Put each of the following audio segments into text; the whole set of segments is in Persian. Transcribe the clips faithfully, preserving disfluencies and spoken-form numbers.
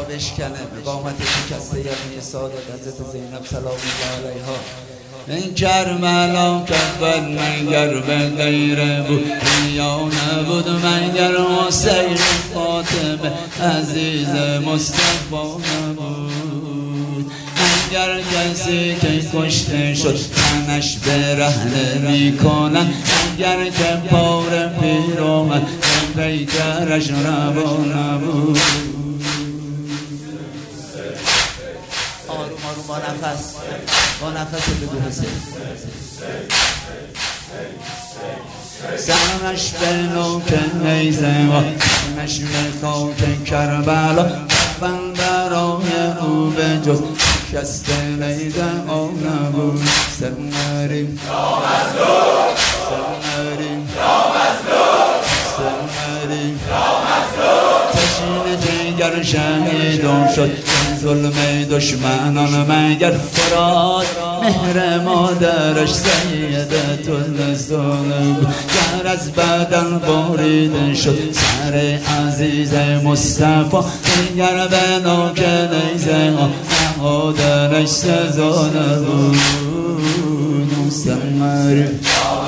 بشکنه قامت شکسته یعنی سادت حضرت زینب سلام الله علیها. این کربلا کفت مگر به غیر بود یا نبود مگر حسین فاطمه عزیز مصطفی نبود. اگر کسی که کشته شد تنش برهنه می کنن، اگر که پار پیر آمد پیکرش روا نبود. آروم آروم با نفس با نفس بگو حسین. سرش به نوک نیزه و سرش به خاک کربلا، من برای او به جز شست نیزه آن نبود. سرنریم یا مظلوم، سرنریم یا مظلوم، سرنریم یا مظلوم. تشین جگر شهیدان شد ظلم دشمنان مگر فرات مهر مادرش سیدت الظلم. گر از بدن باریده شد سر عزیز مصطفی، گر به نوک نیزه نهادنش سزا نبود. سرنریم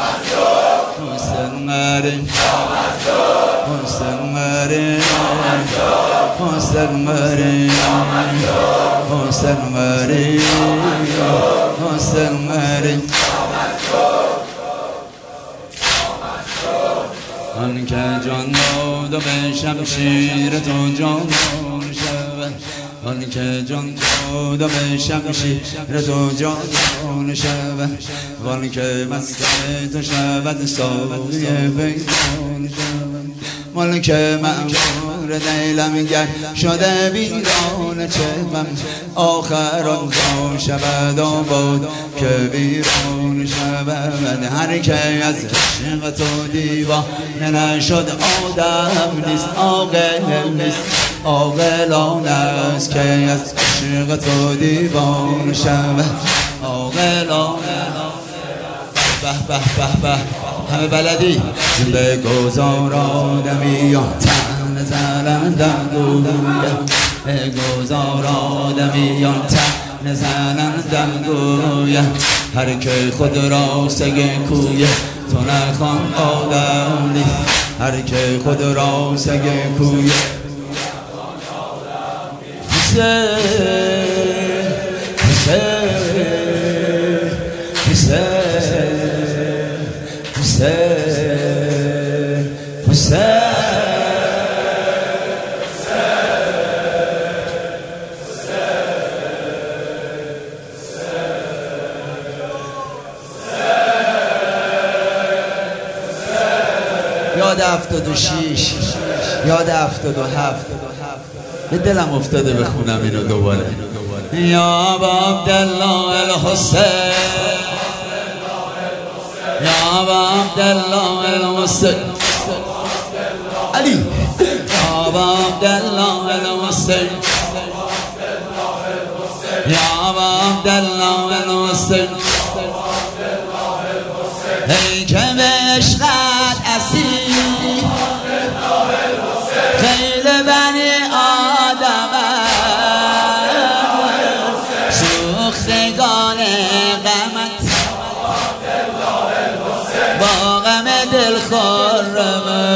سرنریم سرنریم سرنریم سرنریم سرنریم. آن که جان داد و به شمشیر تو جانان شود، آن که جان داد و به شمشیر تو جانان شود، وان که مسکن تو شود سایه پیمان شود. ملک مأمور دیلم گر شده بیران چهمم، آخر آن جا شود آباد که بیران شود. هر که از عشق تو دیوانه نشد آدم نیست، عاقل نیست، عاقلان است که از عشق تو دیوانه شود. عاقلان به به به به همه بلدی بگذار آدمیان تن زنندن گویه، بگذار آدمیان تن زنندن گویه. هر که خود را سگ کویه تو نخوان آدم نیست، هر که خود را سگ کویه. حسین حسین حسین حسین حسین یاد هفتاد و شیش یاد هفتاد و هفت به دلم افتاده بخونم اینو دوباره. یا با عبدالله الحسین، یا با عبدالله الحسین علی، یا با عبدالله الحسین، یا با عبدالله الحسین. ای که به عشقت اسیر خیل بنی آدم سوختگان غمت با غم دل خرم،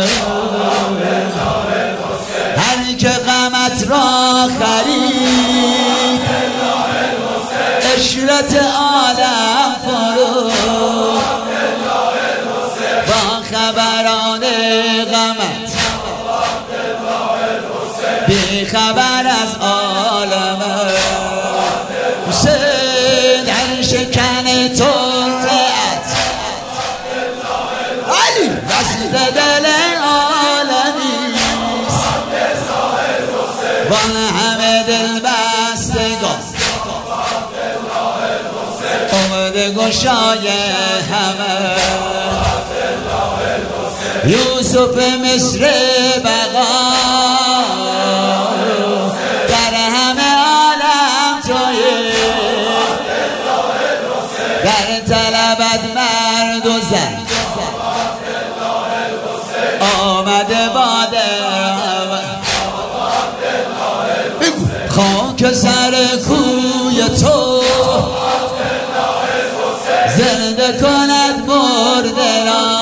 هر که غمت را خرید عشرت عالم فروخت. با خبران غمت بی خبر از عالم، حسین در شکن طرعت علی وصل دل عالمیست. وان همه دل بستگان امید گشای همه، یوسف مصر بقا در همه عالم تویی، در طلبت مرد و زن آمده باده. بگو خاک سر کوی تو زنده کند مرده را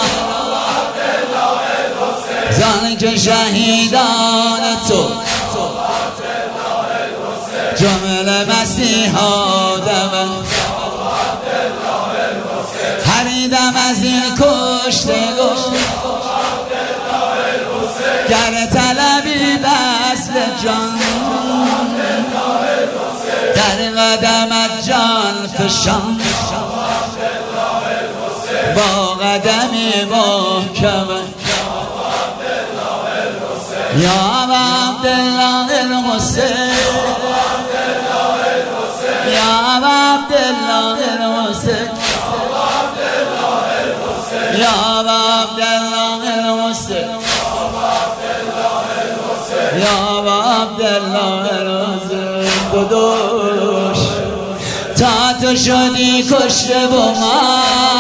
زان که شهیدان تو جمله مسیحا دم هر دم از این کشتگان گر طلبی وصل جان در قدمت جان فشان با قدمی محکم یا عبدالله الحسین یا عبدالله الحسین یا عبدالله الحسین یا عبدالله الحسین داداش تا تو شدی کشته با ما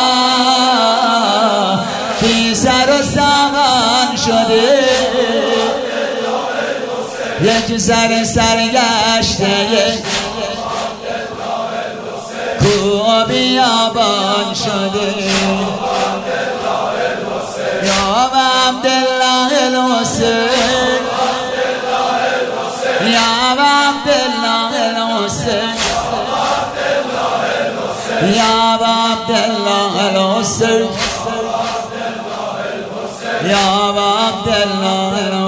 فی سر و سامان شده یک سر سرگشته کو بیابان شده یا عبدالله الحسین یا عبدالله الحسین یا عبدالله الحسین یا عبدالله الحسین